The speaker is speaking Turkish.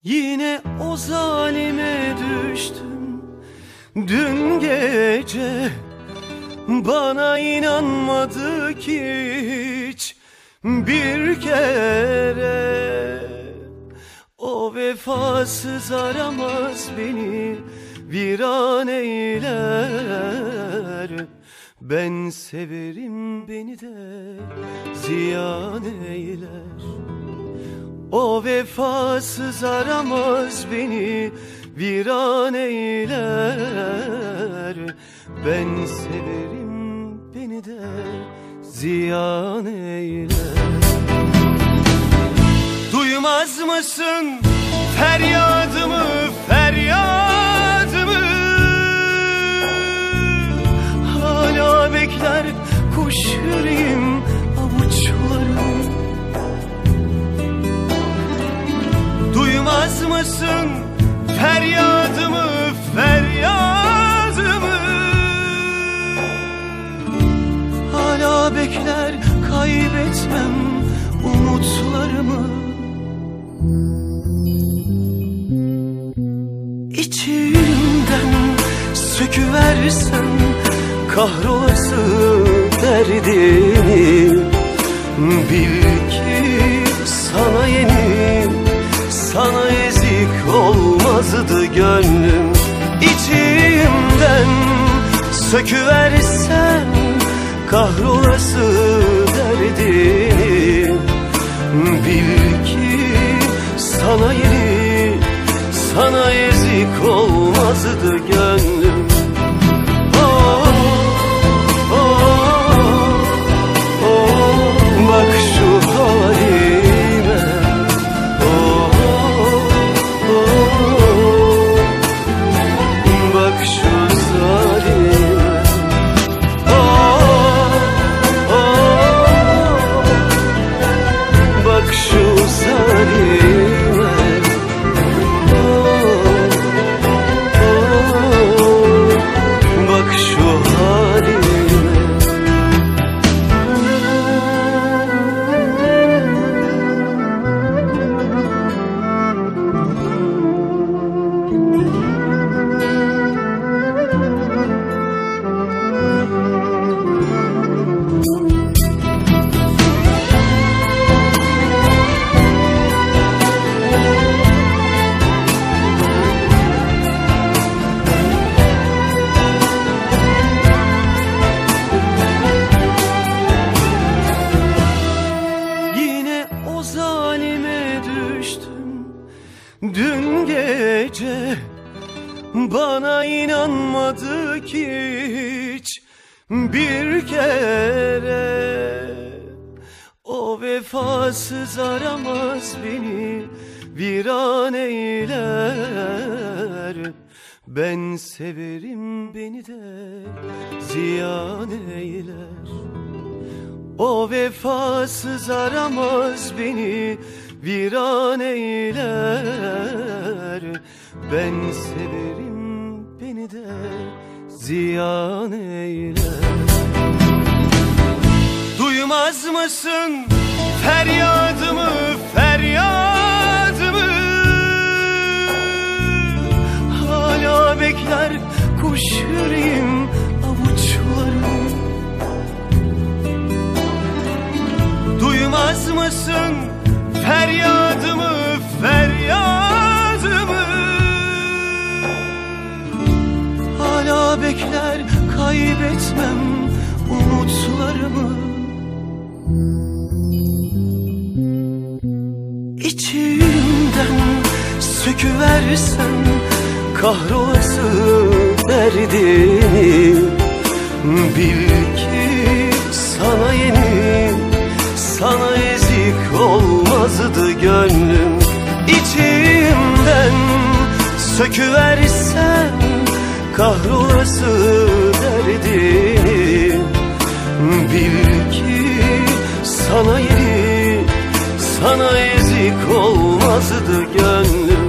Yine o zalime düştüm dün gece. Bana inanmadı ki hiç bir kere. O vefasız aramaz beni, viran eyler. Ben severim, beni de ziyan eyler. O vefasız aramaz beni, viran eyler. Ben severim, beni de ziyan eyler. Duymaz mısın feryadımı, feryadımı? Hala bekler kuş yüreğim avuçlarım. Duymaz mısın feryadımı, feryadımı? Hala bekler, kaybetmem umutlarımı. İçimden söküversen kahrolası derdini, bil ki sana yenik, sana ezik olmazdı gönlüm. İçimden söküversen kahrolası derdini, bil ki sana yenik, sana ezik olmazdı gönlüm. Oh, oh, oh, bak şu halime. Oh, oh, bak şu zalime. Oh, oh, bak şu zalime. Dün gece bana inanmadı ki hiç bir kere. O vefasız aramaz beni, viran eyler. Ben severim, beni de ziyan eyler. O vefasız aramaz beni, viran eyler. Ben severim, beni de ziyan eyler. Duymaz mısın feryadımı, feryadımı? Hala bekler kuş yüreğim avuçlarım. Duymaz mısın feryadımı, feryadımı? Hala bekler, kaybetmem umutlarımı. İçimden söküversen kahrolası derdini, bil ki sana yenik, sana ezik olmazdı gönlüm. İçimden söküversen kahrolası derdini, bil ki sana yenik, sana ezik olmazdı gönlüm.